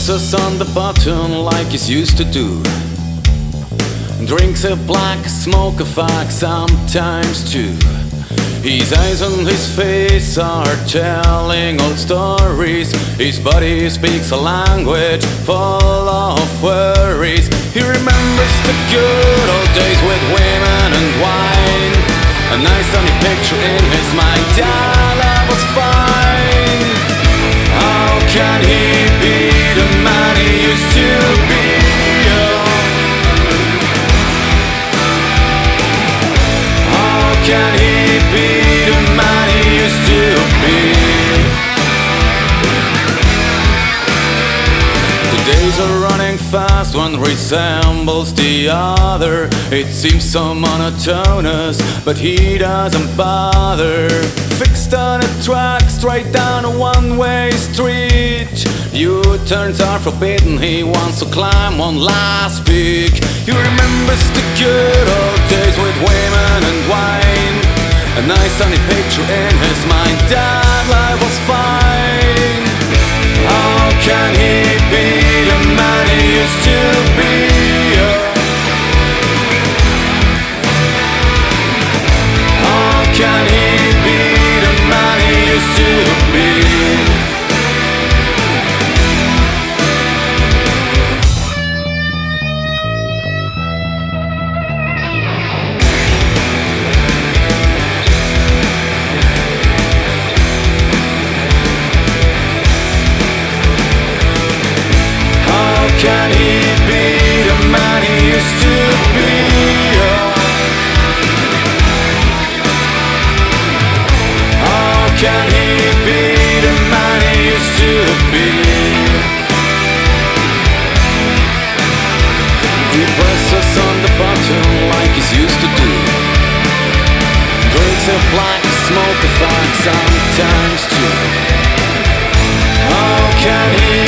presses on the button like he's used to do. Drinks a black, smoke a fag sometimes too. His eyes and his face are telling old stories. His body speaks a language full of worries. He remembers the good old days with women and wine. A nice sunny picture in his mind, yeah, that was fine. How can he be the man he used to be? How can he be the man he used to be? The days are running fast, one resembles the other. It seems so monotonous, but he doesn't bother. Fixed on a track, straight down a one-way street. U-turns are forbidden, he wants to climb one last peak. He remembers the good old days with women and wine. A nice sunny picture in his mind, that life was fine. How can he be the man he used to be? How can he be the man he used to be? Can he be the man he used to be? How can he be the man he used to be? He presses on the button like he's used to do. Drinks a black, smoke a fag sometimes too. How can he